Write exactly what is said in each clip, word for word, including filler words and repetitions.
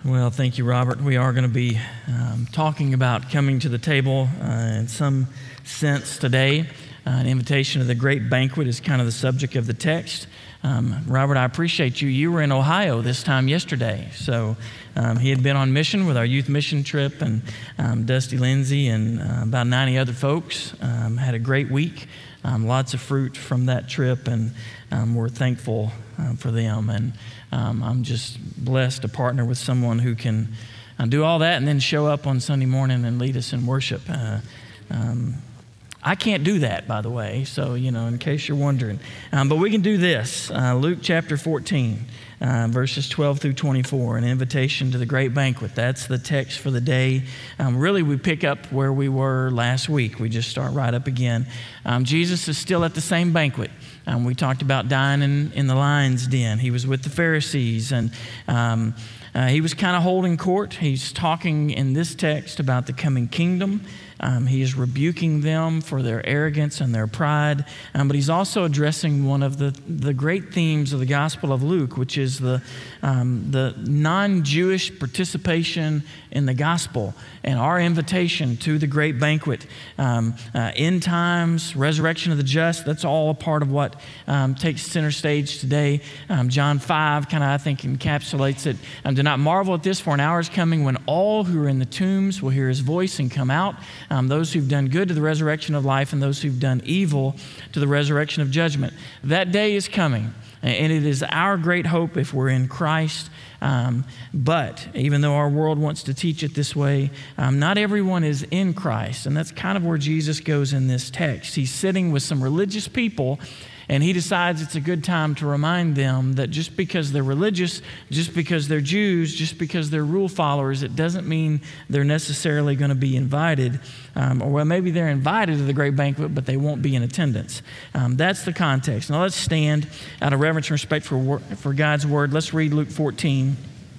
Well, thank you, Robert. We are going to be um, talking about coming to the table uh, in some sense today. Uh, an invitation to the great banquet is kind of the subject of the text. Um, Robert, I appreciate you. You were in Ohio this time yesterday. So um, he had been on mission with our youth mission trip, and um, Dusty Lindsay and uh, about ninety other folks um, had a great week. Um, lots of fruit from that trip, and um, we're thankful uh, for them. And um, I'm just blessed to partner with someone who can uh, do all that and then show up on Sunday morning and lead us in worship. Uh, um, I can't do that, by the way, so, you know, in case you're wondering. Um, but we can do this. Uh, Luke chapter fourteen, uh, verses twelve through twenty-four, an invitation to the great banquet. That's the text for the day. Um, really, we pick up where we were last week. We just start right up again. Um, Jesus is still at the same banquet. Um, we talked about dining in the lion's den. He was with the Pharisees, and um, uh, he was kind of holding court. He's talking in this text about the coming kingdom. Um, he is rebuking them for their arrogance and their pride, um, but he's also addressing one of the, the great themes of the Gospel of Luke, which is the, um, the non-Jewish participation in the gospel and our invitation to the great banquet. Um, uh, end times, resurrection of the just, that's all a part of what um, takes center stage today. Um, John five kind of, I think, encapsulates it. Um, Do not marvel at this, for an hour is coming when all who are in the tombs will hear his voice and come out. Um, those who've done good to the resurrection of life, and those who've done evil to the resurrection of judgment. That day is coming, and it is our great hope if we're in Christ. Um, but even though our world wants to teach it this way, um, not everyone is in Christ, and that's kind of where Jesus goes in this text. He's sitting with some religious people, and he decides it's a good time to remind them that just because they're religious, just because they're Jews, just because they're rule followers, it doesn't mean they're necessarily going to be invited. Um, or well, maybe they're invited to the great banquet, but they won't be in attendance. Um, that's the context. Now let's stand out of reverence and respect for, for God's word. Let's read Luke fourteen,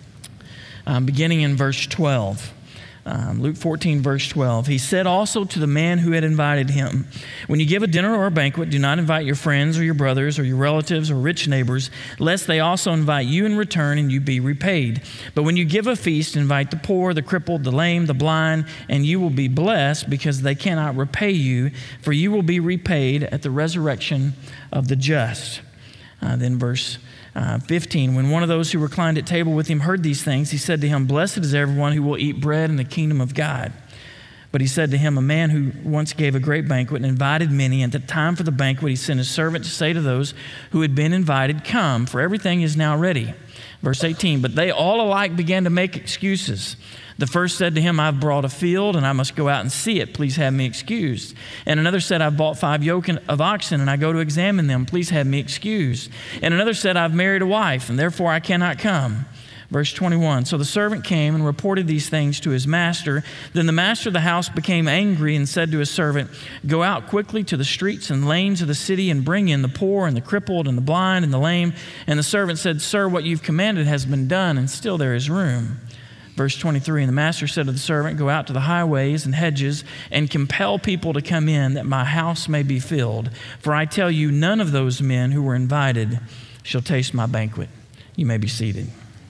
um, beginning in verse twelve. Um, Luke fourteen, verse twelve. He said also to the man who had invited him, when you give a dinner or a banquet, do not invite your friends or your brothers or your relatives or rich neighbors, lest they also invite you in return and you be repaid. But when you give a feast, invite the poor, the crippled, the lame, the blind, and you will be blessed because they cannot repay you, for you will be repaid at the resurrection of the just. Uh, then verse Uh, fifteen, when one of those who reclined at table with him heard these things, he said to him, blessed is everyone who will eat bread in the kingdom of God. But he said to him, a man who once gave a great banquet and invited many, and at the time for the banquet he sent his servant to say to those who had been invited, come, for everything is now ready. Verse eighteen, but they all alike began to make excuses. The first said to him, I've brought a field and I must go out and see it. Please have me excused. And another said, I've bought five yoke of oxen and I go to examine them. Please have me excused. And another said, I've married a wife and therefore I cannot come. Verse twenty-one, so the servant came and reported these things to his master. Then the master of the house became angry and said to his servant, go out quickly to the streets and lanes of the city and bring in the poor and the crippled and the blind and the lame. And the servant said, sir, what you've commanded has been done, and still there is room. Verse twenty-three, and the master said to the servant, go out to the highways and hedges and compel people to come in, that my house may be filled. For I tell you, none of those men who were invited shall taste my banquet. You may be seated.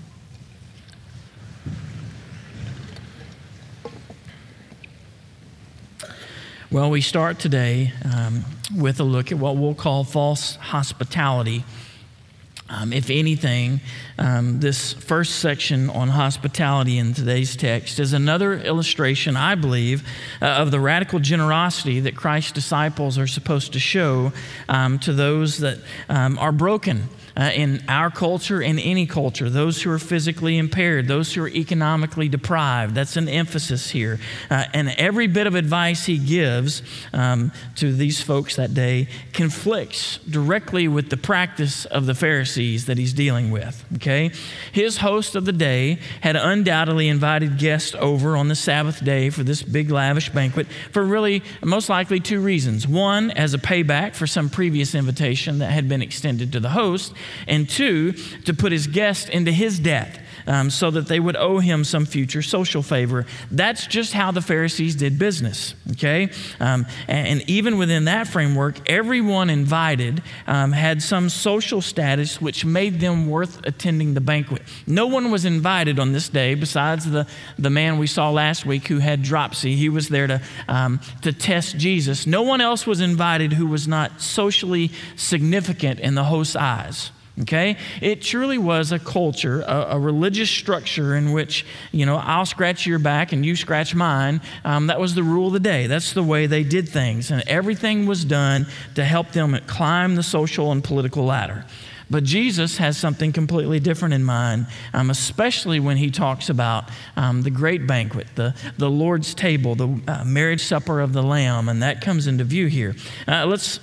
Well, we start today um, with a look at what we'll call false hospitality. Um, if anything, um, this first section on hospitality in today's text is another illustration, I believe, uh, of the radical generosity that Christ's disciples are supposed to show um, to those that um, are broken. Uh, in our culture, in any culture, those who are physically impaired, those who are economically deprived. That's an emphasis here. Uh, and every bit of advice he gives um, to these folks that day conflicts directly with the practice of the Pharisees that he's dealing with, okay? His host of the day had undoubtedly invited guests over on the Sabbath day for this big lavish banquet for really most likely two reasons. One, as a payback for some previous invitation that had been extended to the host, and two, to put his guest into his debt. um, so that they would owe him some future social favor. That's just how the Pharisees did business, okay? Um, and, and even within that framework, everyone invited um, had some social status which made them worth attending the banquet. No one was invited on this day besides the, the man we saw last week who had dropsy. He was there to, um, to test Jesus. No one else was invited who was not socially significant in the host's eyes. Okay? It truly was a culture, a, a religious structure in which, you know, I'll scratch your back and you scratch mine. Um, that was the rule of the day. That's the way they did things. And everything was done to help them climb the social and political ladder. But Jesus has something completely different in mind, um, especially when he talks about um, the great banquet, the, the Lord's table, the uh, marriage supper of the Lamb, and that comes into view here. Uh, let's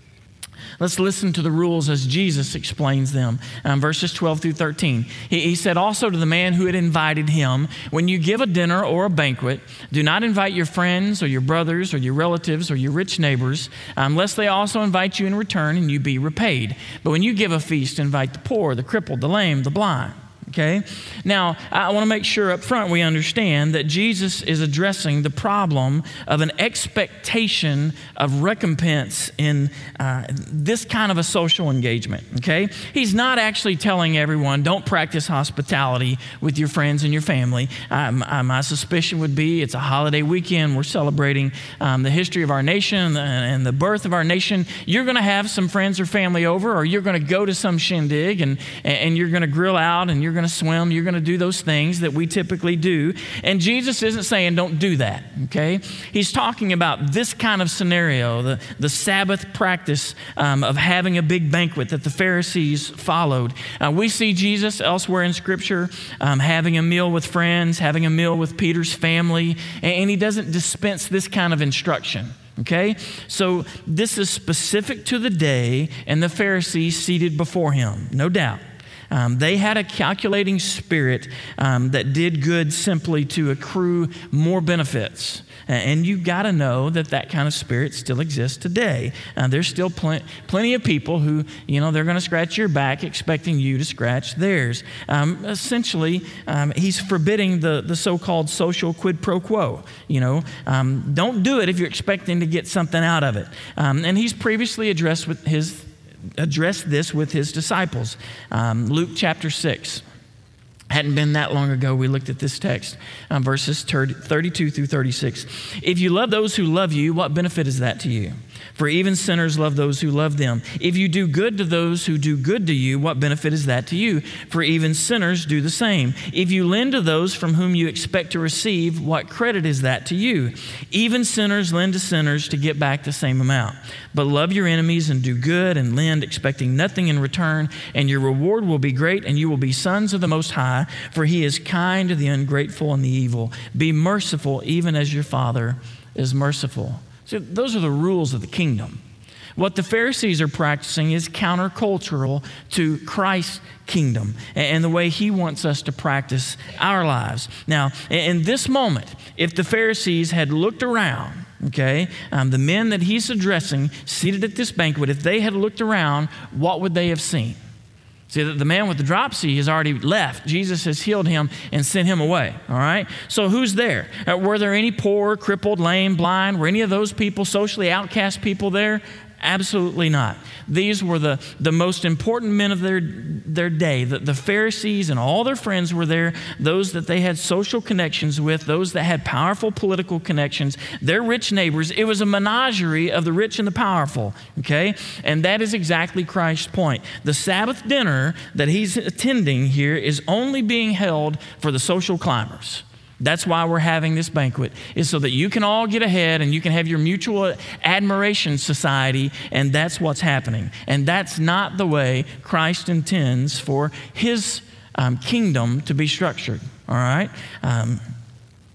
Let's listen to the rules as Jesus explains them. Um, verses twelve through thirteen. He, he said also to the man who had invited him, when you give a dinner or a banquet, do not invite your friends or your brothers or your relatives or your rich neighbors, unless they also invite you in return and you be repaid. But when you give a feast, invite the poor, the crippled, the lame, the blind. Okay? Now, I want to make sure up front we understand that Jesus is addressing the problem of an expectation of recompense in uh, this kind of a social engagement. Okay? He's not actually telling everyone, don't practice hospitality with your friends and your family. Um, uh, my suspicion would be it's a holiday weekend. We're celebrating um, the history of our nation and the birth of our nation. You're going to have some friends or family over, or you're going to go to some shindig and, and you're going to grill out and you're going to swim, you're going to do those things that we typically do. And Jesus isn't saying don't do that, okay? He's talking about this kind of scenario, the, the Sabbath practice um, of having a big banquet that the Pharisees followed. Uh, we see Jesus elsewhere in Scripture um, having a meal with friends, having a meal with Peter's family, and, and he doesn't dispense this kind of instruction. Okay, so this is specific to the day and the Pharisees seated before him, no doubt. Um, they had a calculating spirit um, that did good simply to accrue more benefits. And you got to know that that kind of spirit still exists today. Uh, there's still pl- plenty of people who, you know, they're going to scratch your back expecting you to scratch theirs. Um, essentially, um, he's forbidding the, the so-called social quid pro quo. You know, um, don't do it if you're expecting to get something out of it. Um, and he's previously addressed with his addressed this with his disciples. Um, Luke chapter six. Hadn't been that long ago we looked at this text, um, verses thirty-two through thirty-six. If you love those who love you, what benefit is that to you? For even sinners love those who love them. If you do good to those who do good to you, what benefit is that to you? For even sinners do the same. If you lend to those from whom you expect to receive, what credit is that to you? Even sinners lend to sinners to get back the same amount. But love your enemies and do good and lend, expecting nothing in return, and your reward will be great, and you will be sons of the Most High, for he is kind to the ungrateful and the evil. Be merciful, even as your Father is merciful. So those are the rules of the kingdom. What the Pharisees are practicing is countercultural to Christ's kingdom and the way he wants us to practice our lives. Now, in this moment, if the Pharisees had looked around, okay, um, the men that he's addressing seated at this banquet, if they had looked around, what would they have seen? See, the man with the dropsy has already left. Jesus has healed him and sent him away, all right? So who's there? Uh, were there any poor, crippled, lame, blind? Were any of those people, socially outcast people there? Absolutely not. These were the, the most important men of their, their day. The, the Pharisees and all their friends were there, those that they had social connections with, those that had powerful political connections, their rich neighbors. It was a menagerie of the rich and the powerful, okay? And that is exactly Christ's point. The Sabbath dinner that he's attending here is only being held for the social climbers. That's why we're having this banquet, is so that you can all get ahead and you can have your mutual admiration society, and that's what's happening. And that's not the way Christ intends for his um, kingdom to be structured, all right? Um,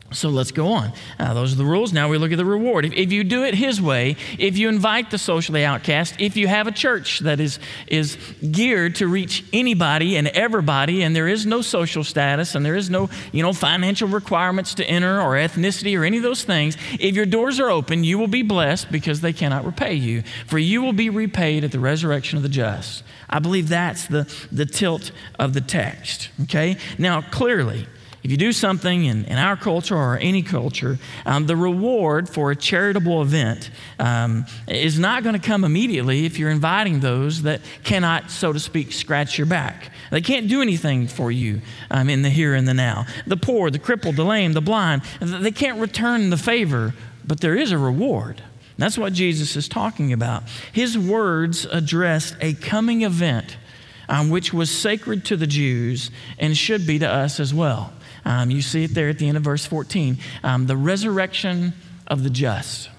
So let's go on. Uh, those are the rules. Now we look at the reward. If, if you do it his way, if you invite the socially outcast, if you have a church that is, is geared to reach anybody and everybody, and there is no social status and there is no, you know, financial requirements to enter or ethnicity or any of those things, if your doors are open, you will be blessed because they cannot repay you. For you will be repaid at the resurrection of the just. I believe that's the, the tilt of the text, okay? Now, clearly, if you do something in, in our culture or any culture, um, the reward for a charitable event um, is not going to come immediately if you're inviting those that cannot, so to speak, scratch your back. They can't do anything for you um, in the here and the now. The poor, the crippled, the lame, the blind, they can't return the favor, but there is a reward. That's what Jesus is talking about. His words addressed a coming event um, which was sacred to the Jews and should be to us as well. Um, you see it there at the end of verse fourteen. Um, the resurrection of the just.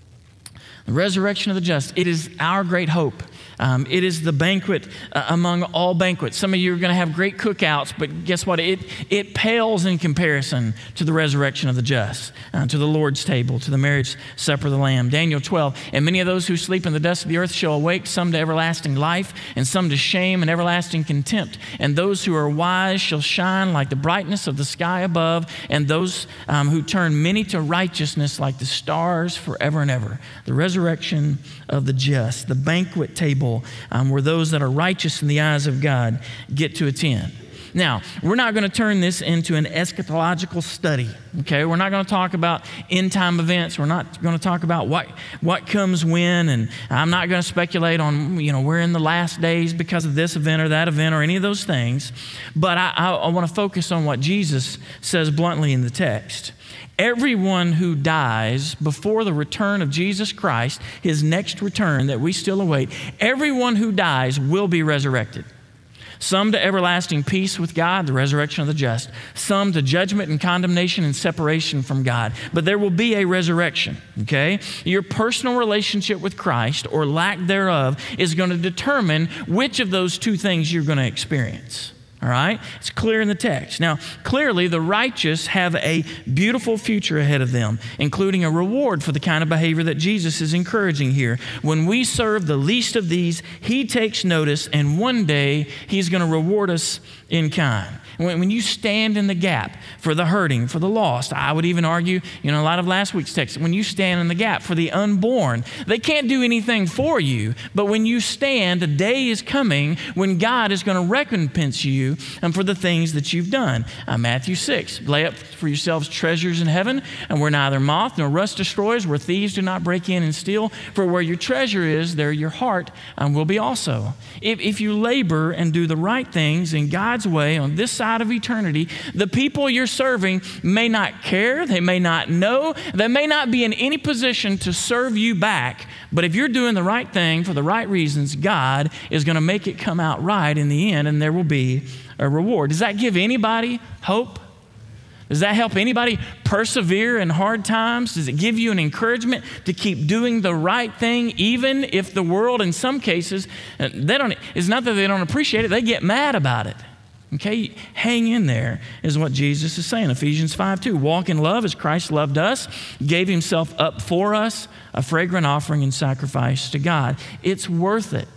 The resurrection of the just. It is our great hope. Um, it is the banquet uh, among all banquets. Some of you are going to have great cookouts, but guess what? It, it pales in comparison to the resurrection of the just, uh, to the Lord's table, to the marriage supper of the Lamb. Daniel twelve, and many of those who sleep in the dust of the earth shall awake, some to everlasting life, and some to shame and everlasting contempt. And those who are wise shall shine like the brightness of the sky above, and those um, who turn many to righteousness like the stars forever and ever. The resurrection of the just, the banquet table Um, where those that are righteous in the eyes of God get to attend. Now, we're not going to turn this into an eschatological study, okay? We're not going to talk about end-time events. We're not going to talk about what, what comes when, and I'm not going to speculate on, you know, we're in the last days because of this event or that event or any of those things. But I, I, I want to focus on what Jesus says bluntly in the text. Everyone who dies before the return of Jesus Christ, his next return that we still await, everyone who dies will be resurrected. Some to everlasting peace with God, the resurrection of the just. Some to judgment and condemnation and separation from God. But there will be a resurrection, okay? Your personal relationship with Christ, or lack thereof, is going to determine which of those two things you're going to experience. All right? It's clear in the text. Now, clearly, the righteous have a beautiful future ahead of them, including a reward for the kind of behavior that Jesus is encouraging here. When we serve the least of these, he takes notice, and one day he's going to reward us in kind. When, when you stand in the gap for the hurting, for the lost, I would even argue, you know, a lot of last week's text, when you stand in the gap for the unborn, they can't do anything for you, but when you stand, a day is coming when God is going to recompense you and for the things that you've done. Uh, Matthew six, lay up for yourselves treasures in heaven, and where neither moth nor rust destroys, where thieves do not break in and steal, for where your treasure is, there your heart um, will be also. If, if you labor and do the right things in God's way on this side of eternity, the people you're serving may not care, they may not know, they may not be in any position to serve you back, but if you're doing the right thing for the right reasons, God is going to make it come out right in the end, and there will be a reward. Does that give anybody hope? Does that help anybody persevere in hard times? Does it give you an encouragement to keep doing the right thing, even if the world, in some cases, they don't, it's not that they don't appreciate it, they get mad about it. Okay, hang in there is what Jesus is saying. Ephesians five two, walk in love as Christ loved us, gave himself up for us, a fragrant offering and sacrifice to God. It's worth it.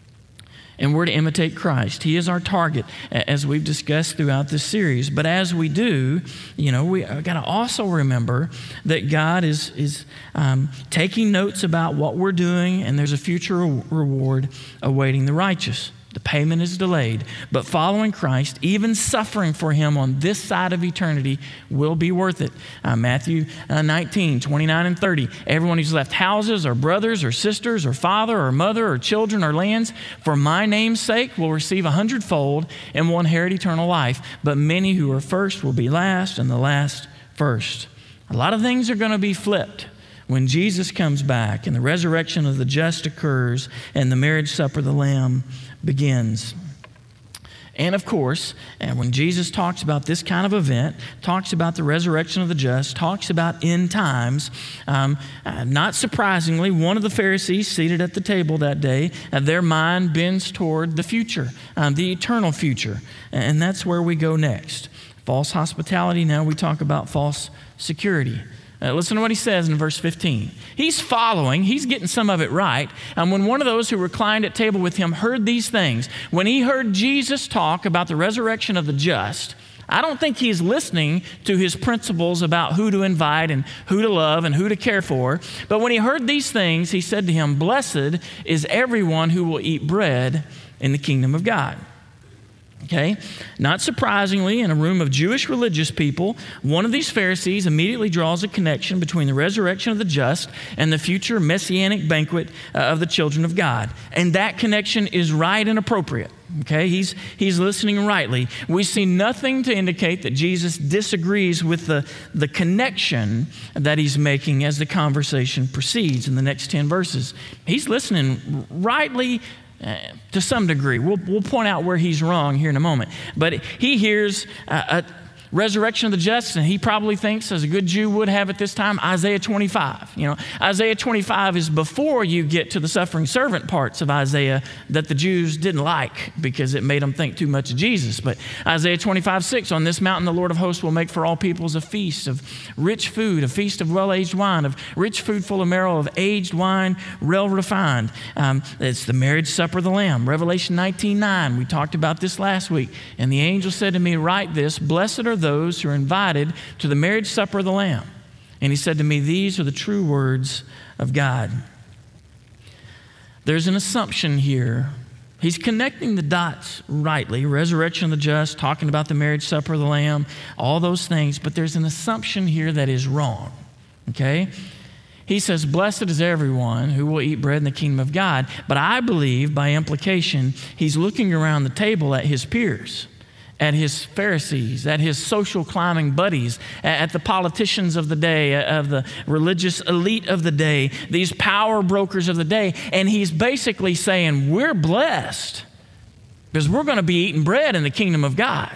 And we're to imitate Christ. He is our target, as we've discussed throughout this series. But as we do, you know, we got to also remember that God is, is um, taking notes about what we're doing, and there's a future reward awaiting the righteous. The payment is delayed, but following Christ, even suffering for him on this side of eternity, will be worth it. Uh, Matthew uh, nineteen, twenty-nine and thirty. Everyone who's left houses or brothers or sisters or father or mother or children or lands for my name's sake will receive a hundredfold and will inherit eternal life. But many who are first will be last, and the last first. A lot of things are going to be flipped when Jesus comes back and the resurrection of the just occurs and the marriage supper of the Lamb begins. And of course, and when Jesus talks about this kind of event, talks about the resurrection of the just, talks about end times, um, uh, not surprisingly, one of the Pharisees seated at the table that day, uh, their mind bends toward the future, um, the eternal future. And that's where we go next. false hospitality. Now we talk about false security. Uh, listen to what he says in verse fifteen. He's following, he's getting some of it right. And when one of those who reclined at table with him heard these things, when he heard Jesus talk about the resurrection of the just, I don't think he's listening to his principles about who to invite and who to love and who to care for. But when he heard these things, he said to him, "Blessed is everyone who will eat bread in the kingdom of God." Okay? Not surprisingly, in a room of Jewish religious people, one of these Pharisees immediately draws a connection between the resurrection of the just and the future messianic banquet uh, of the children of God. And that connection is right and appropriate. Okay? He's, he's listening rightly. We see nothing to indicate that Jesus disagrees with the, the connection that he's making as the conversation proceeds in the next ten verses. He's listening rightly Uh, to some degree. We'll, we'll point out where he's wrong here in a moment. But he hears uh, a resurrection of the just, and he probably thinks, as a good Jew would have at this time, Isaiah twenty-five. You know, Isaiah twenty-five is before you get to the suffering servant parts of Isaiah that the Jews didn't like because it made them think too much of Jesus. But Isaiah twenty-five six, on this mountain the Lord of hosts will make for all peoples a feast of rich food, a feast of well-aged wine, of rich food full of marrow, of aged wine, well refined. Um, it's the marriage supper of the Lamb. Revelation nineteen nine, we talked about this last week. And the angel said to me, "Write this, blessed are those who are invited to the marriage supper of the Lamb." And he said to me, "These are the true words of God." There's an assumption here. He's connecting the dots rightly. Resurrection of the just, talking about the marriage supper of the Lamb, all those things. But there's an assumption here that is wrong. Okay? He says, "Blessed is everyone who will eat bread in the kingdom of God." But I believe, by implication, he's looking around the table at his peers, at his Pharisees, at his social climbing buddies, at the politicians of the day, of the religious elite of the day, these power brokers of the day. And he's basically saying, we're blessed because we're going to be eating bread in the kingdom of God.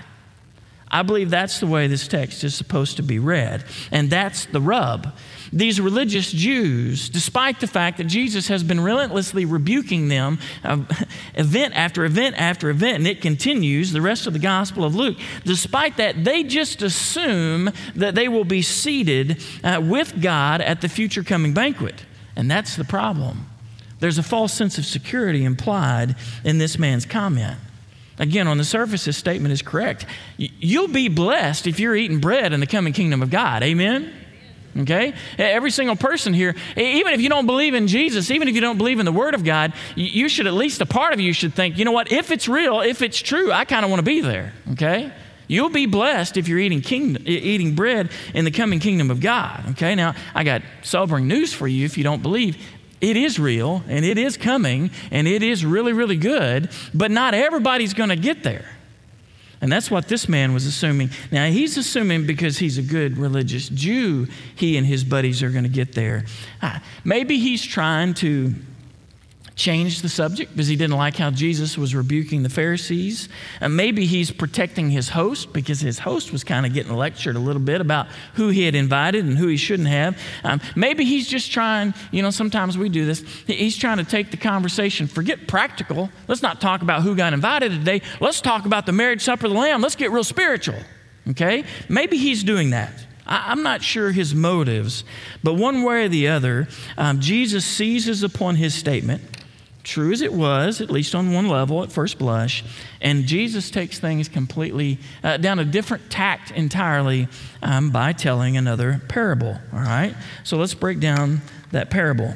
I believe that's the way this text is supposed to be read. And that's the rub. These religious Jews, despite the fact that Jesus has been relentlessly rebuking them uh, event after event after event, and it continues the rest of the Gospel of Luke, despite that, they just assume that they will be seated uh, with God at the future coming banquet. And that's the problem. There's a false sense of security implied in this man's comment. Again, on the surface, this statement is correct. You'll be blessed if you're eating bread in the coming kingdom of God. Amen? Okay? Every single person here, even if you don't believe in Jesus, even if you don't believe in the Word of God, you should, at least a part of you should think, you know what, if it's real, if it's true, I kind of want to be there. Okay? You'll be blessed if you're eating kingdom, eating bread in the coming kingdom of God. Okay? Now, I got sobering news for you if you don't believe. It is real, and it is coming, and it is really, really good, but not everybody's going to get there. And that's what this man was assuming. Now, he's assuming because he's a good religious Jew, he and his buddies are going to get there. Uh, maybe he's trying to change the subject because he didn't like how Jesus was rebuking the Pharisees. And maybe he's protecting his host because his host was kind of getting lectured a little bit about who he had invited and who he shouldn't have. Um, maybe he's just trying, you know, sometimes we do this. He's trying to take the conversation, forget practical. Let's not talk about who got invited today. Let's talk about the marriage supper of the Lamb. Let's get real spiritual. Okay? Maybe he's doing that. I'm not sure his motives, but one way or the other, um, Jesus seizes upon his statement, true as it was, at least on one level at first blush, and Jesus takes things completely uh, down a different tact entirely um, by telling another parable, all right? So let's break down that parable.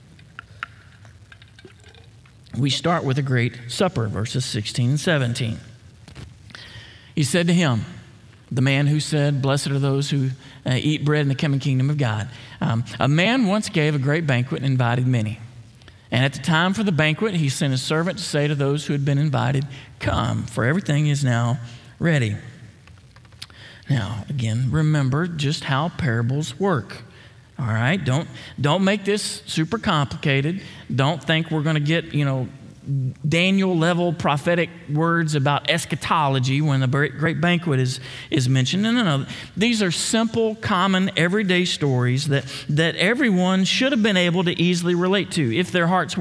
We start with a great supper, verses sixteen and seventeen. He said to him, the man who said, "Blessed are those who uh, eat bread in the coming kingdom of God." Um, a man once gave a great banquet and invited many. And at the time for the banquet, he sent his servant to say to those who had been invited, "Come, for everything is now ready." Now, again, remember just how parables work. All right? Don't, don't make this super complicated. Don't think we're going to get, you know, Daniel-level prophetic words about eschatology when the great banquet is, is mentioned. No, no, no. These are simple, common, everyday stories that, that everyone should have been able to easily relate to if their hearts weren't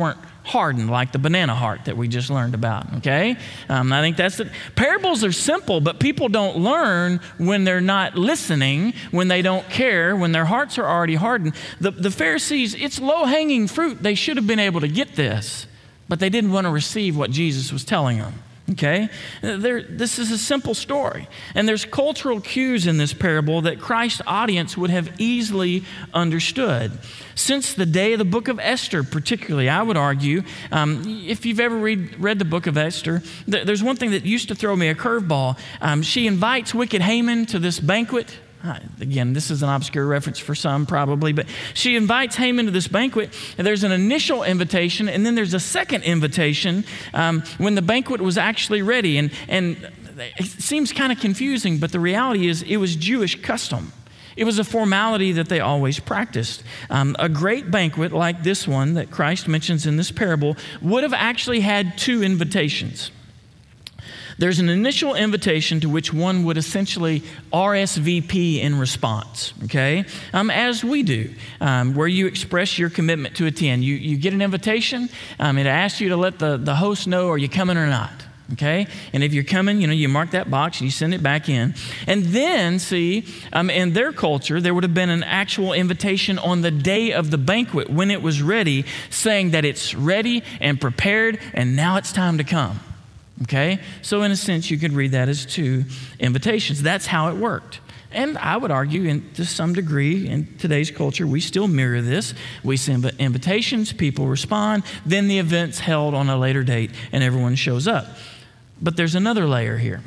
hardened, like the banana heart that we just learned about, okay? Um, I think that's the, parables are simple, but people don't learn when they're not listening, when they don't care, when their hearts are already hardened. The, the Pharisees, it's low-hanging fruit. They should have been able to get this, but they didn't want to receive what Jesus was telling them. Okay? There, this is a simple story. And there's cultural cues in this parable that Christ's audience would have easily understood. Since the day of the book of Esther, particularly, I would argue, um, if you've ever read, read the book of Esther, th- there's one thing that used to throw me a curveball. Um, she invites wicked Haman to this banquet. Uh, again, this is an obscure reference for some probably, but she invites Haman to this banquet, and there's an initial invitation, and then there's a second invitation um, when the banquet was actually ready. And, and it seems kind of confusing, but the reality is it was Jewish custom. It was a formality that they always practiced. Um, a great banquet like this one that Christ mentions in this parable would have actually had two invitations. There's an initial invitation to which one would essentially R S V P in response, okay? Um, as we do, um, where you express your commitment to attend. You, you get an invitation, um, it asks you to let the, the host know, are you coming or not? Okay? And if you're coming, you know, you mark that box and you send it back in. And then, see, um, in their culture, there would have been an actual invitation on the day of the banquet when it was ready, saying that it's ready and prepared and now it's time to come. Okay? So in a sense, you could read that as two invitations. That's how it worked. And I would argue, in, to some degree, in today's culture, we still mirror this. We send invitations, people respond, then the event's held on a later date, and everyone shows up. But there's another layer here.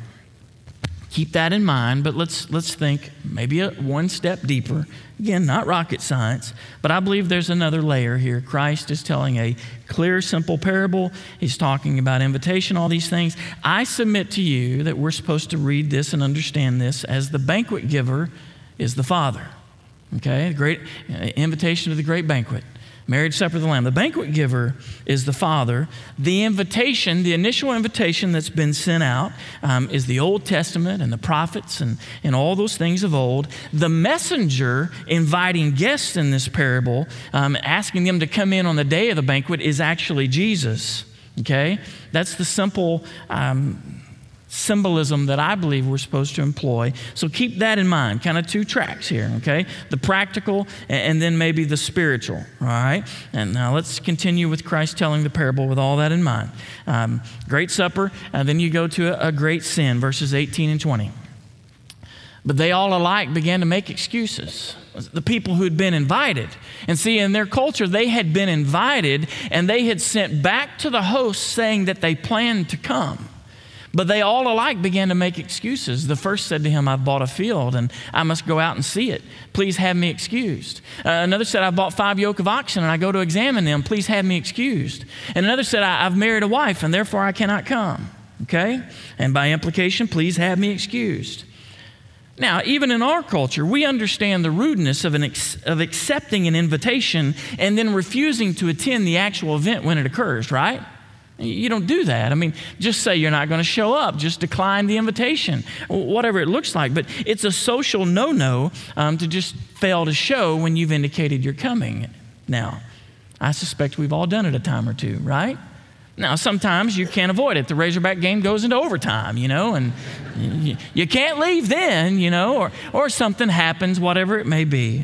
Keep that in mind, but let's let's think maybe a one step deeper. Again, not rocket science, but I believe there's another layer here. Christ is telling a clear, simple parable. He's talking about invitation, all these things. I submit to you that we're supposed to read this and understand this as the banquet giver is the Father. Okay, great uh, invitation to the great banquet. Marriage supper of the Lamb. The banquet giver is the Father. The invitation, the initial invitation that's been sent out um, is the Old Testament and the prophets and, and all those things of old. The messenger inviting guests in this parable, um, asking them to come in on the day of the banquet, is actually Jesus. Okay? That's the simple um, symbolism that I believe we're supposed to employ. So keep that in mind, kind of two tracks here, okay? The practical and then maybe the spiritual, all right? And now let's continue with Christ telling the parable with all that in mind. Um, great supper, and then you go to a, a great sin, verses eighteen and twenty. But they all alike began to make excuses. The people who had been invited. And see, in their culture, they had been invited and they had sent back to the host saying that they planned to come. But they all alike began to make excuses. The first said to him, I've bought a field and I must go out and see it. Please have me excused. Uh, another said, I've bought five yoke of oxen and I go to examine them. Please have me excused. And another said, I, I've married a wife and therefore I cannot come. Okay? And by implication, please have me excused. Now, even in our culture, we understand the rudeness of, an ex- of accepting an invitation and then refusing to attend the actual event when it occurs, right? You don't do that. I mean, just say you're not going to show up. Just decline the invitation, whatever it looks like. But it's a social no-no um, to just fail to show when you've indicated you're coming. Now, I suspect we've all done it a time or two, right? Now, sometimes you can't avoid it. The Razorback game goes into overtime, you know, and you, you can't leave then, you know, or, or something happens, whatever it may be.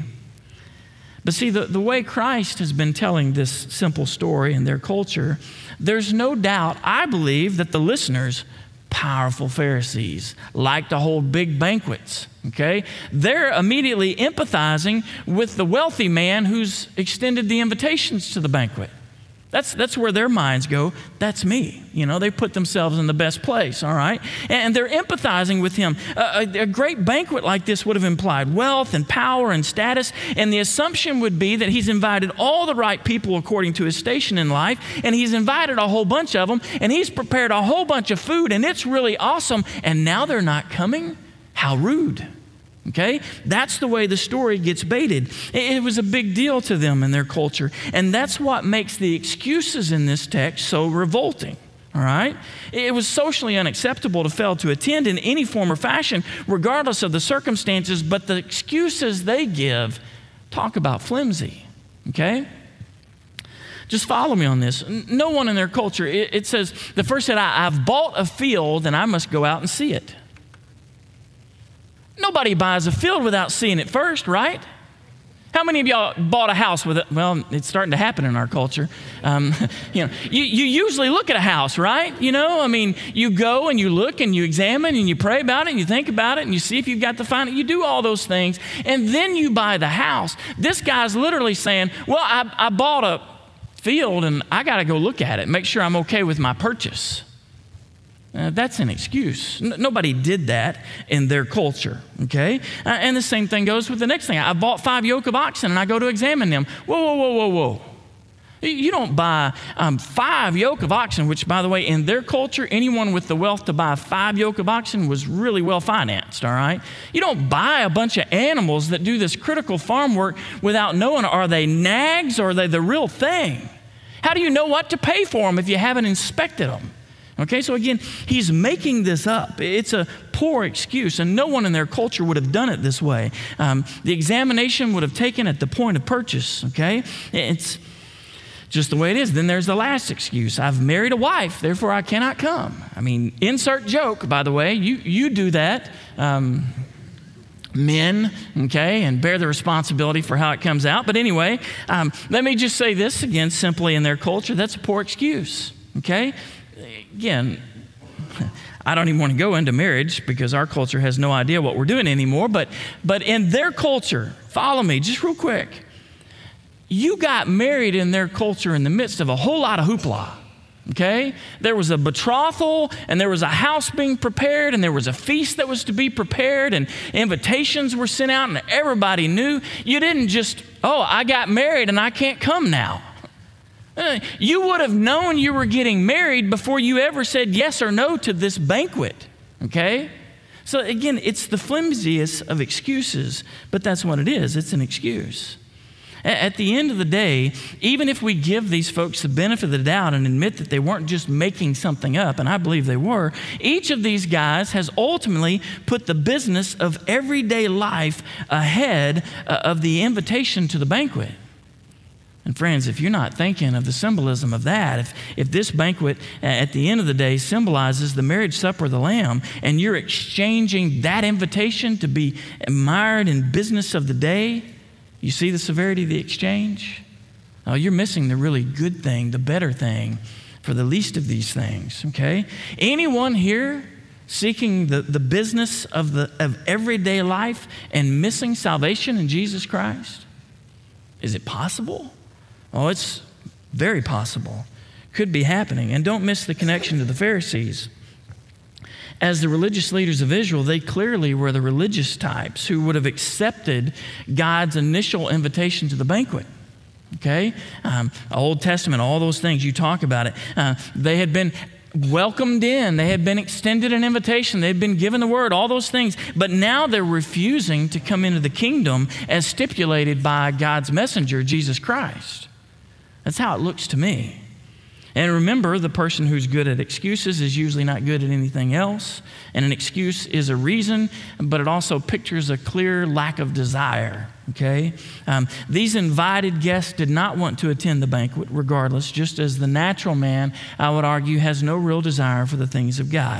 But see, the, the way Christ has been telling this simple story in their culture, there's no doubt, I believe, that the listeners, powerful Pharisees, like to hold big banquets, okay? They're immediately empathizing with the wealthy man who's extended the invitations to the banquet. That's, that's where their minds go. That's me. You know, they put themselves in the best place, all right? And they're empathizing with him. A, a, a great banquet like this would have implied wealth and power and status, and the assumption would be that he's invited all the right people according to his station in life, and he's invited a whole bunch of them, and he's prepared a whole bunch of food, and it's really awesome, and now they're not coming? How rude. Okay? That's the way the story gets baited. It was a big deal to them in their culture. And that's what makes the excuses in this text so revolting. All right? It was socially unacceptable to fail to attend in any form or fashion, regardless of the circumstances, but the excuses they give talk about flimsy. Okay? Just follow me on this. No one in their culture, it, it says, the first said, I, I've bought a field and I must go out and see it. Nobody buys a field without seeing it first, right? How many of y'all bought a house with it? Well, it's starting to happen in our culture. Um, you know, you, you usually look at a house, right? You know, I mean, you go and you look and you examine and you pray about it and you think about it and you see if you've got the final. You do all those things and then you buy the house. This guy's literally saying, well, I, I bought a field and I got to go look at it, make sure I'm okay with my purchase. Uh, that's an excuse. N- nobody did that in their culture, okay? Uh, and the same thing goes with the next thing. I bought five yoke of oxen and I go to examine them. Whoa, whoa, whoa, whoa, whoa. You don't buy um, five yoke of oxen, which, by the way, in their culture, anyone with the wealth to buy five yoke of oxen was really well financed, all right? You don't buy a bunch of animals that do this critical farm work without knowing, are they nags or are they the real thing? How do you know what to pay for them if you haven't inspected them? Okay, so again, he's making this up. It's a poor excuse, and no one in their culture would have done it this way. Um, the examination would have taken at the point of purchase, okay? It's just the way it is. Then there's the last excuse. I've married a wife, therefore I cannot come. I mean, insert joke, by the way. You, you do that. Um, men, okay, and bear the responsibility for how it comes out. But anyway, um, let me just say this again, simply in their culture, that's a poor excuse, okay? Again, I don't even want to go into marriage because our culture has no idea what we're doing anymore, but, but in their culture, follow me just real quick, you got married in their culture in the midst of a whole lot of hoopla, okay? There was a betrothal and there was a house being prepared and there was a feast that was to be prepared and invitations were sent out and everybody knew. You didn't just, oh, I got married and I can't come now. You would have known you were getting married before you ever said yes or no to this banquet, okay? So again, it's the flimsiest of excuses, but that's what it is. It's an excuse. At the end of the day, even if we give these folks the benefit of the doubt and admit that they weren't just making something up, and I believe they were, each of these guys has ultimately put the business of everyday life ahead of the invitation to the banquet. And friends, if you're not thinking of the symbolism of that, if, if this banquet at the end of the day symbolizes the marriage supper of the Lamb, and you're exchanging that invitation to be mired in business of the day, you see the severity of the exchange? Oh, you're missing the really good thing, the better thing for the least of these things, okay? Anyone here seeking the, the business of, the, of everyday life and missing salvation in Jesus Christ? Is it possible? Oh, it's very possible. Could be happening. And don't miss the connection to the Pharisees. As the religious leaders of Israel, they clearly were the religious types who would have accepted God's initial invitation to the banquet. Okay? Um, Old Testament, all those things, you talk about it. Uh, they had been welcomed in. They had been extended an invitation. They had been given the word, all those things. But now they're refusing to come into the kingdom as stipulated by God's messenger, Jesus Christ. That's how it looks to me. And remember, the person who's good at excuses is usually not good at anything else. And an excuse is a reason, but it also pictures a clear lack of desire, okay? Um, these invited guests did not want to attend the banquet regardless, just as the natural man, I would argue, has no real desire for the things of God.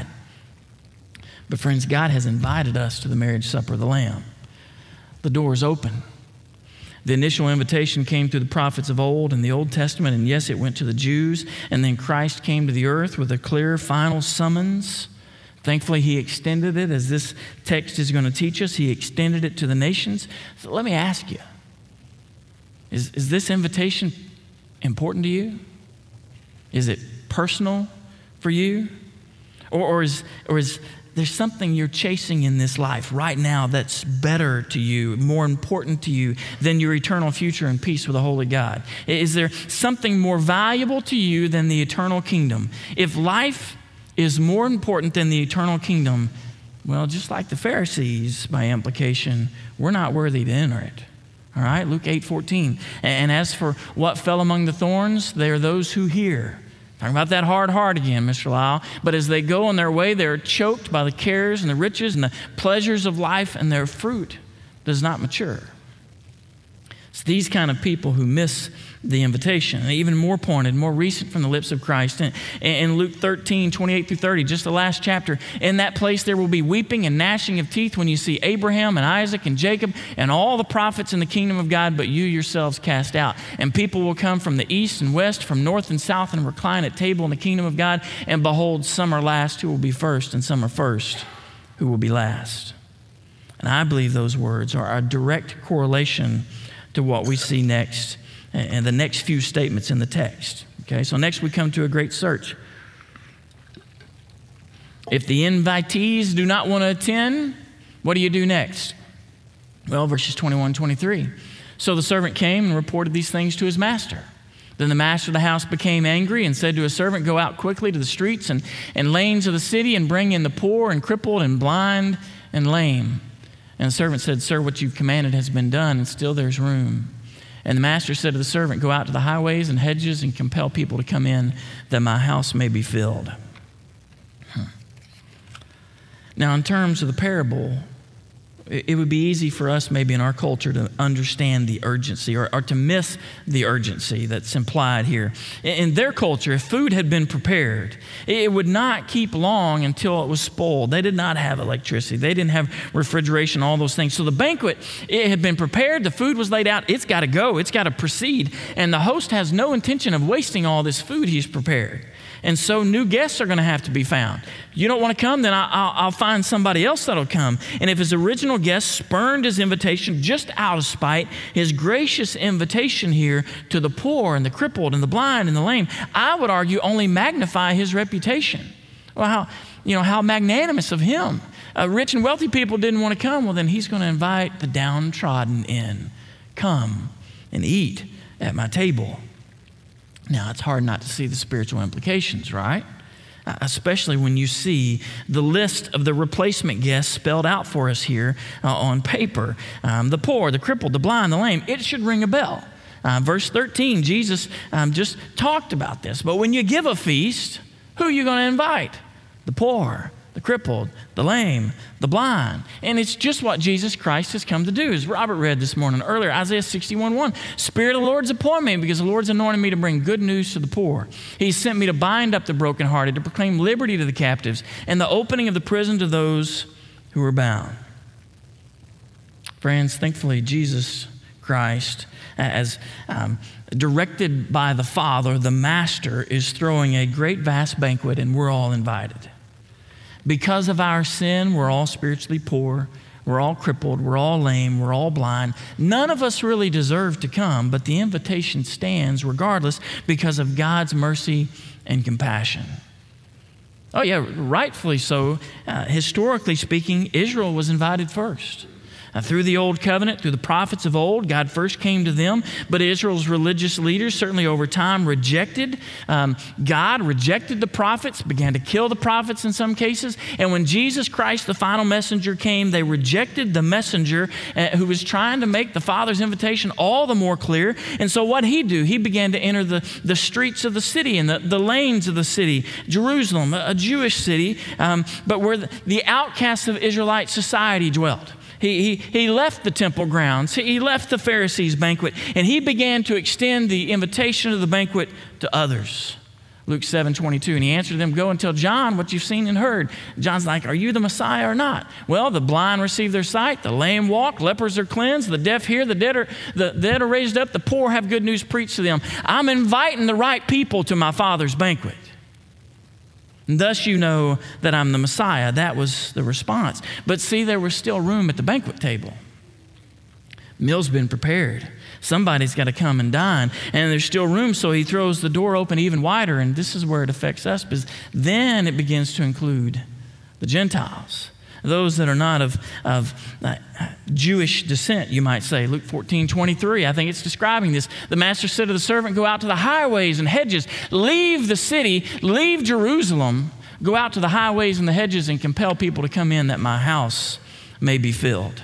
But friends, God has invited us to the marriage supper of the Lamb. The door is open. The initial invitation came through the prophets of old in the Old Testament, and yes, it went to the Jews, and then Christ came to the earth with a clear final summons. Thankfully, he extended it, as this text is going to teach us. He extended it to the nations. So let me ask you, is, is this invitation important to you? Is it personal for you? Or, or is, or is there's something you're chasing in this life right now that's better to you, more important to you than your eternal future and peace with a holy God? Is there something more valuable to you than the eternal kingdom? If life is more important than the eternal kingdom, well, just like the Pharisees, by implication, we're not worthy to enter it. All right, Luke eight fourteen. And as for what fell among the thorns, they are those who hear. Talking about that hard heart again, Mister Lyle. But as they go on their way, they're choked by the cares and the riches and the pleasures of life, and their fruit does not mature. It's these kind of people who miss the invitation. And even more pointed, more recent from the lips of Christ. In, in Luke thirteen, twenty-eight through thirty, just the last chapter, in that place there will be weeping and gnashing of teeth when you see Abraham and Isaac and Jacob and all the prophets in the kingdom of God, but you yourselves cast out. And people will come from the east and west, from north and south, and recline at table in the kingdom of God. And behold, some are last who will be first, and some are first who will be last. And I believe those words are a direct correlation to what we see next and the next few statements in the text. Okay, so next we come to a great search. If the invitees do not want to attend, what do you do next? Well, verses twenty-one, twenty-three. So the servant came and reported these things to his master. Then the master of the house became angry and said to his servant, go out quickly to the streets and, and lanes of the city and bring in the poor and crippled and blind and lame. And the servant said, sir, what you've commanded has been done, and still there's room. And the master said to the servant, go out to the highways and hedges and compel people to come in, that my house may be filled. Hmm. Now, in terms of the parable, it would be easy for us maybe in our culture to understand the urgency or, or to miss the urgency that's implied here. In their culture, if food had been prepared, it would not keep long until it was spoiled. They did not have electricity. They didn't have refrigeration, all those things. So the banquet, it had been prepared. The food was laid out. It's got to go. It's got to proceed. And the host has no intention of wasting all this food he's prepared. And so new guests are going to have to be found. You don't want to come, then I'll, I'll find somebody else that'll come. And if his original guest spurned his invitation just out of spite, his gracious invitation here to the poor and the crippled and the blind and the lame, I would argue only magnify his reputation. Well, how, you know, how magnanimous of him. Uh, rich and wealthy people didn't want to come. Well, then he's going to invite the downtrodden in. Come and eat at my table. Now, it's hard not to see the spiritual implications, right? Uh, especially when you see the list of the replacement guests spelled out for us here uh, on paper. Um, the poor, the crippled, the blind, the lame. It should ring a bell. Uh, verse thirteen, Jesus um, just talked about this. But when you give a feast, who are you going to invite? The poor, the crippled, the lame, the blind. And it's just what Jesus Christ has come to do. As Robert read this morning earlier, Isaiah sixty-one one, Spirit of the Lord's upon me, because the Lord's anointed me to bring good news to the poor. He sent me to bind up the brokenhearted, to proclaim liberty to the captives, and the opening of the prison to those who are bound. Friends, thankfully, Jesus Christ, as um, directed by the Father, the Master, is throwing a great vast banquet, and we're all invited. Because of our sin, we're all spiritually poor, we're all crippled, we're all lame, we're all blind. None of us really deserve to come, but the invitation stands regardless because of God's mercy and compassion. Oh yeah, rightfully so. Uh, historically speaking, Israel was invited first. Uh, through the Old Covenant, through the prophets of old, God first came to them, but Israel's religious leaders certainly over time rejected um, God, rejected the prophets, began to kill the prophets in some cases. And when Jesus Christ, the final messenger, came, they rejected the messenger uh, who was trying to make the Father's invitation all the more clear. And so what he do? He began to enter the, the streets of the city and the, the lanes of the city, Jerusalem, a, a Jewish city, um, but where the, the outcasts of Israelite society dwelt. He, he, he left the temple grounds. He left the Pharisees' banquet, and he began to extend the invitation of the banquet to others. Luke seven twenty-two, and he answered them, go and tell John what you've seen and heard. John's like, are you the Messiah or not? Well, the blind receive their sight, the lame walk, lepers are cleansed, the deaf hear, the dead are, the dead are raised up, the poor have good news preached to them. I'm inviting the right people to my Father's banquet. And thus you know that I'm the Messiah. That was the response. But see, there was still room at the banquet table. Meal's been prepared. Somebody's got to come and dine. And there's still room, so he throws the door open even wider. And this is where it affects us, because then it begins to include the Gentiles, those that are not of, of uh, Jewish descent, you might say. Luke fourteen twenty-three, I think it's describing this. The master said to the servant, go out to the highways and hedges, leave the city, leave Jerusalem, go out to the highways and the hedges and compel people to come in that my house may be filled.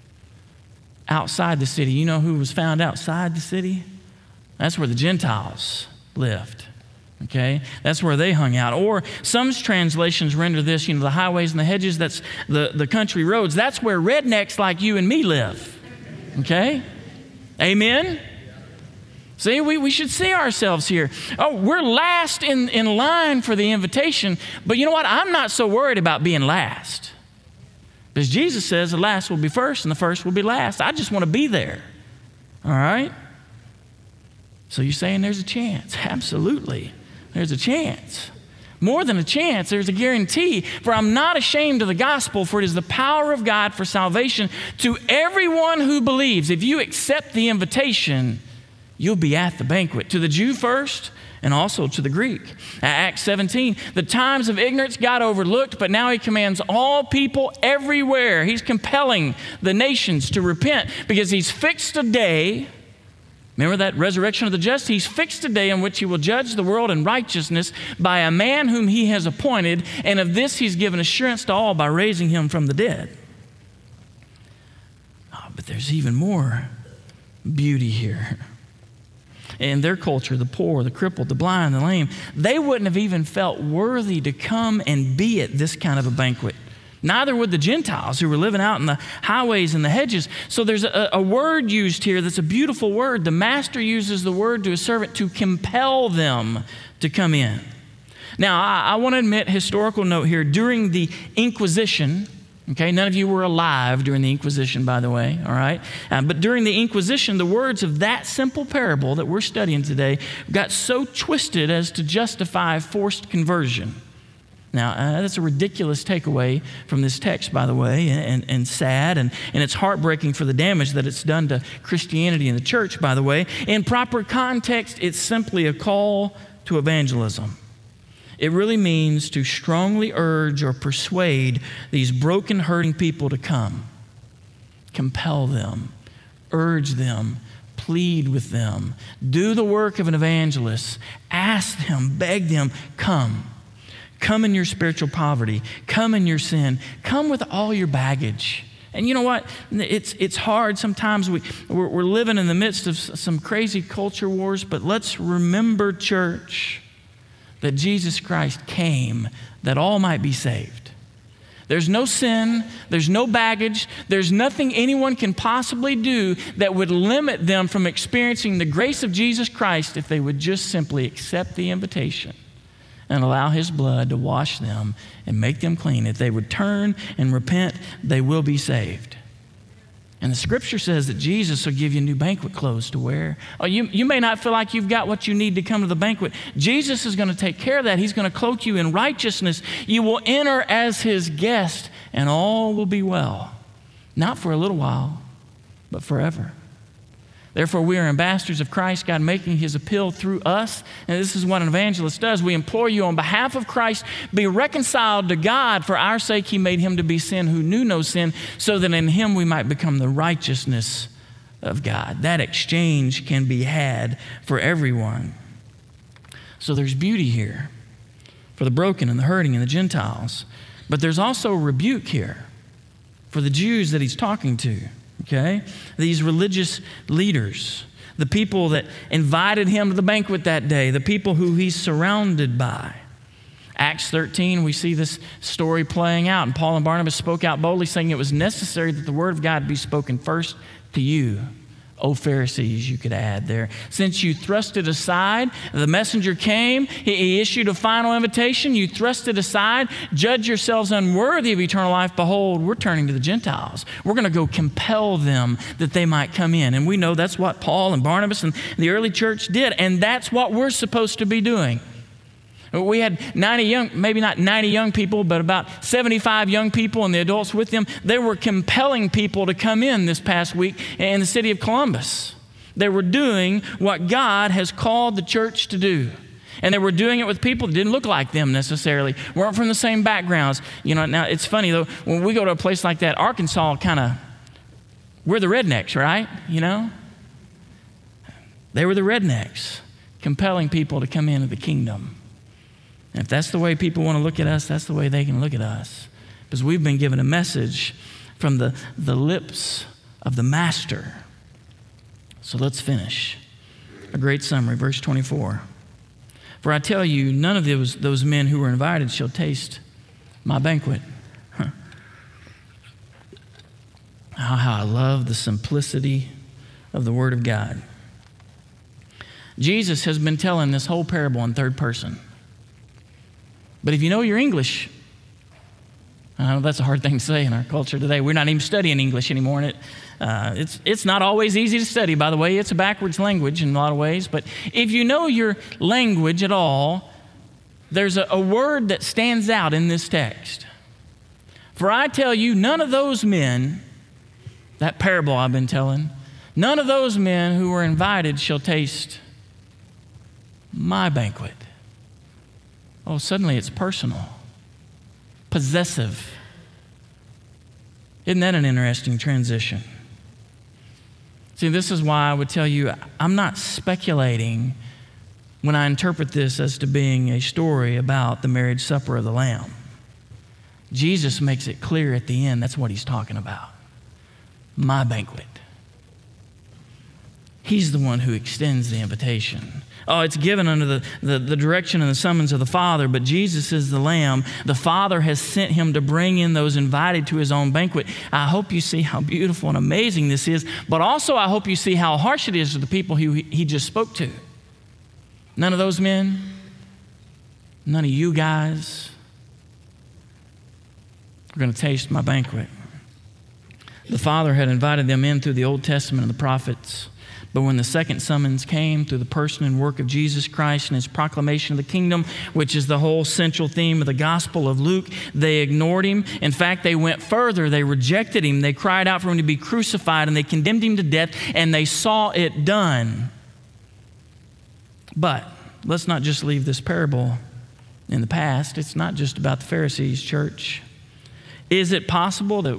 Outside the city, you know who was found outside the city? That's where the Gentiles lived. Okay, that's where they hung out. Or some translations render this, you know, the highways and the hedges, that's the, the country roads. That's where rednecks like you and me live. Okay? Amen? See, we, we should see ourselves here. Oh, we're last in, in line for the invitation, but you know what? I'm not so worried about being last. Because Jesus says the last will be first and the first will be last. I just want to be there. All right? So you're saying there's a chance. Absolutely. There's a chance. More than a chance, there's a guarantee. For I'm not ashamed of the gospel, for it is the power of God for salvation to everyone who believes. If you accept the invitation, you'll be at the banquet. To the Jew first, and also to the Greek. Acts seventeen, the times of ignorance God overlooked, but now he commands all people everywhere. He's compelling the nations to repent because he's fixed a day. Remember that resurrection of the just? He's fixed a day in which he will judge the world in righteousness by a man whom he has appointed, and of this he's given assurance to all by raising him from the dead. Oh, but there's even more beauty here. In their culture, the poor, the crippled, the blind, the lame, they wouldn't have even felt worthy to come and be at this kind of a banquet. Neither would the Gentiles who were living out in the highways and the hedges. So there's a, a word used here that's a beautiful word. The master uses the word to a servant to compel them to come in. Now, I, I want to admit, historical note here, during the Inquisition, okay, none of you were alive during the Inquisition, by the way, all right? Uh, but during the Inquisition, the words of that simple parable that we're studying today got so twisted as to justify forced conversion. Now, uh, that's a ridiculous takeaway from this text, by the way, and, and, and sad, and, and it's heartbreaking for the damage that it's done to Christianity and the church, by the way. In proper context, it's simply a call to evangelism. It really means to strongly urge or persuade these broken, hurting people to come. Compel them, urge them, plead with them, do the work of an evangelist, ask them, beg them, come. Come in your spiritual poverty. Come in your sin. Come with all your baggage. And you know what? It's it's hard. Sometimes we, we're, we're living in the midst of some crazy culture wars, but let's remember, church, that Jesus Christ came that all might be saved. There's no sin. There's no baggage. There's nothing anyone can possibly do that would limit them from experiencing the grace of Jesus Christ if they would just simply accept the invitation and allow his blood to wash them and make them clean. If they would turn and repent, they will be saved. And the scripture says that Jesus will give you new banquet clothes to wear. Oh, you, you may not feel like you've got what you need to come to the banquet. Jesus is going to take care of that. He's going to cloak you in righteousness. You will enter as his guest, and all will be well. Not for a little while, but forever. Therefore, we are ambassadors of Christ, God making his appeal through us. And this is what an evangelist does. We implore you on behalf of Christ, be reconciled to God. For our sake, he made him to be sin who knew no sin, so that in him we might become the righteousness of God. That exchange can be had for everyone. So there's beauty here for the broken and the hurting and the Gentiles. But there's also rebuke here for the Jews that he's talking to. Okay? These religious leaders, the people that invited him to the banquet that day, the people who he's surrounded by. Acts thirteen, we see this story playing out, and Paul and Barnabas spoke out boldly, saying it was necessary that the word of God be spoken first to you, O Pharisees, you could add there. Since you thrust it aside, the messenger came, he, he issued a final invitation, you thrust it aside, judge yourselves unworthy of eternal life. Behold, we're turning to the Gentiles. We're going to go compel them that they might come in. And we know that's what Paul and Barnabas and the early church did, and that's what we're supposed to be doing. We had ninety young, maybe not ninety young people, but about seventy-five young people and the adults with them. They were compelling people to come in this past week in the city of Columbus. They were doing what God has called the church to do. And they were doing it with people that didn't look like them necessarily, weren't from the same backgrounds. You know, now it's funny though, when we go to a place like that, Arkansas kind of, we're the rednecks, right? You know? They were the rednecks, compelling people to come into the kingdom. And if that's the way people want to look at us, that's the way they can look at us. Because we've been given a message from the, the lips of the master. So let's finish. A great summary, verse twenty-four. For I tell you, none of those, those men who were invited shall taste my banquet. Huh. Oh, how I love the simplicity of the Word of God. Jesus has been telling this whole parable in third person. But if you know your English, I know that's a hard thing to say in our culture today. We're not even studying English anymore. And it, uh, it's, it's not always easy to study, by the way. It's a backwards language in a lot of ways. But if you know your language at all, there's a, a word that stands out in this text. For I tell you, none of those men, that parable I've been telling, none of those men who were invited shall taste my banquet. Oh, suddenly it's personal, possessive. Isn't that an interesting transition? See, this is why I would tell you, I'm not speculating when I interpret this as to being a story about the marriage supper of the Lamb. Jesus makes it clear at the end, that's what he's talking about. My banquet. He's the one who extends the invitation. Oh, it's given under the, the, the direction and the summons of the Father, but Jesus is the Lamb. The Father has sent him to bring in those invited to his own banquet. I hope you see how beautiful and amazing this is, but also I hope you see how harsh it is to the people who he, he just spoke to. None of those men, none of you guys are going to taste my banquet. The Father had invited them in through the Old Testament and the prophets. But when the second summons came through the person and work of Jesus Christ and his proclamation of the kingdom, which is the whole central theme of the Gospel of Luke, they ignored him. In fact, they went further. They rejected him. They cried out for him to be crucified, and they condemned him to death, and they saw it done. But let's not just leave this parable in the past. It's not just about the Pharisees, church. Is it possible that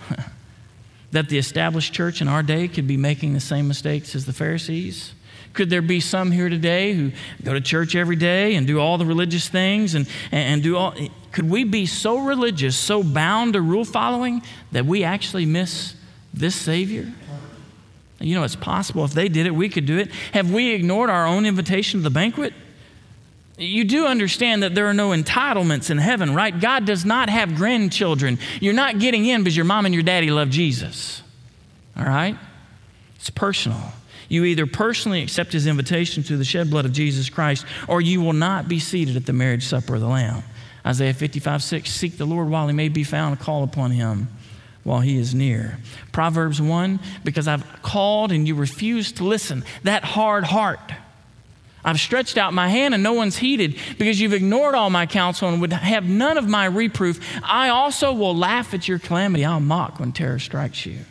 that the established church in our day could be making the same mistakes as the Pharisees? Could there be some here today who go to church every day and do all the religious things and, and do all, could we be so religious, so bound to rule following that we actually miss this Savior? You know, it's possible. If they did it, we could do it. Have we ignored our own invitation to the banquet? You do understand that there are no entitlements in heaven, right? God does not have grandchildren. You're not getting in because your mom and your daddy love Jesus, all right? It's personal. You either personally accept his invitation through the shed blood of Jesus Christ, or you will not be seated at the marriage supper of the Lamb. Isaiah fifty-five six, seek the Lord while he may be found, call upon him while he is near. Proverbs one, because I've called and you refuse to listen. That hard heart. I've stretched out my hand and no one's heeded because you've ignored all my counsel and would have none of my reproof. I also will laugh at your calamity. I'll mock when terror strikes you.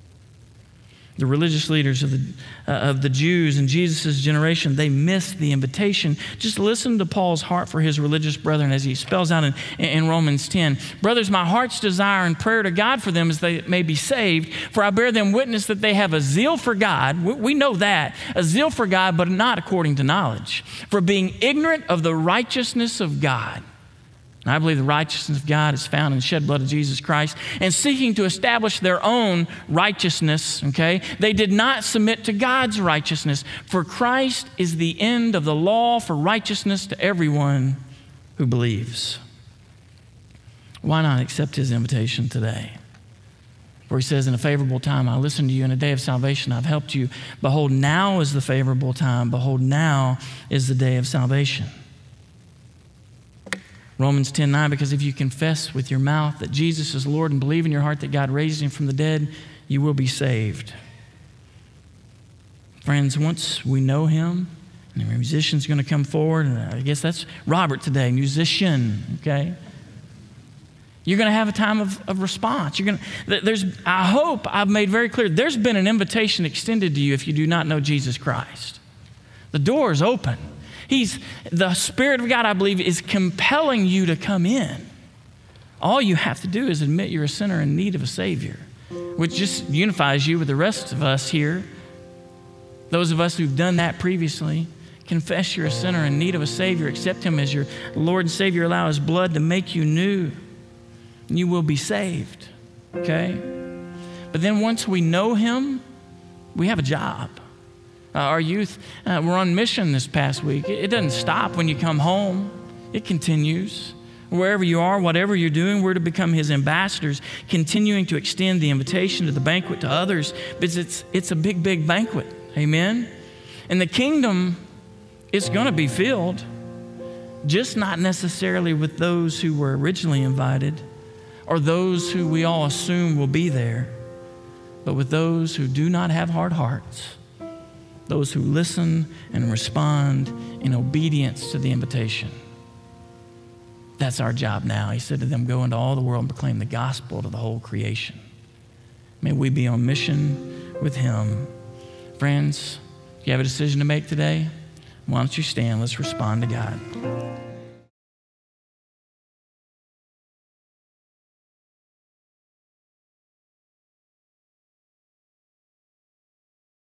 The religious leaders of the, uh, of the Jews in Jesus' generation, they missed the invitation. Just listen to Paul's heart for his religious brethren as he spells out in, in Romans ten. Brothers, my heart's desire and prayer to God for them is they may be saved, for I bear them witness that they have a zeal for God. We, we know that, a zeal for God, but not according to knowledge, for being ignorant of the righteousness of God. And I believe the righteousness of God is found in the shed blood of Jesus Christ, and seeking to establish their own righteousness, okay? They did not submit to God's righteousness, for Christ is the end of the law for righteousness to everyone who believes. Why not accept his invitation today? Where he says, in a favorable time, I listened to you. In a day of salvation, I've helped you. Behold, now is the favorable time. Behold, now is the day of salvation. Romans ten nine, because if you confess with your mouth that Jesus is Lord and believe in your heart that God raised him from the dead, you will be saved. Friends, once we know him, and the musician's going to come forward, and I guess that's Robert today, musician, okay? You're going to have a time of, of response. You're going to, there's, I hope I've made very clear, there's been an invitation extended to you if you do not know Jesus Christ. The door is open. He's, the Spirit of God, I believe, is compelling you to come in. All you have to do is admit you're a sinner in need of a Savior, which just unifies you with the rest of us here. Those of us who've done that previously, confess you're a sinner in need of a Savior, accept him as your Lord and Savior, allow his blood to make you new, and you will be saved, okay? But then once we know him, we have a job. Uh, our youth uh, were on mission this past week. It, it doesn't stop when you come home. It continues. Wherever you are, whatever you're doing, we're to become his ambassadors, continuing to extend the invitation to the banquet to others, because it's, it's a big, big banquet. Amen? And the kingdom is going to be filled, just not necessarily with those who were originally invited or those who we all assume will be there, but with those who do not have hard hearts, those who listen and respond in obedience to the invitation. That's our job now. He said to them, go into all the world and proclaim the gospel to the whole creation. May we be on mission with him. Friends, if you have a decision to make today, why don't you stand? Let's respond to God.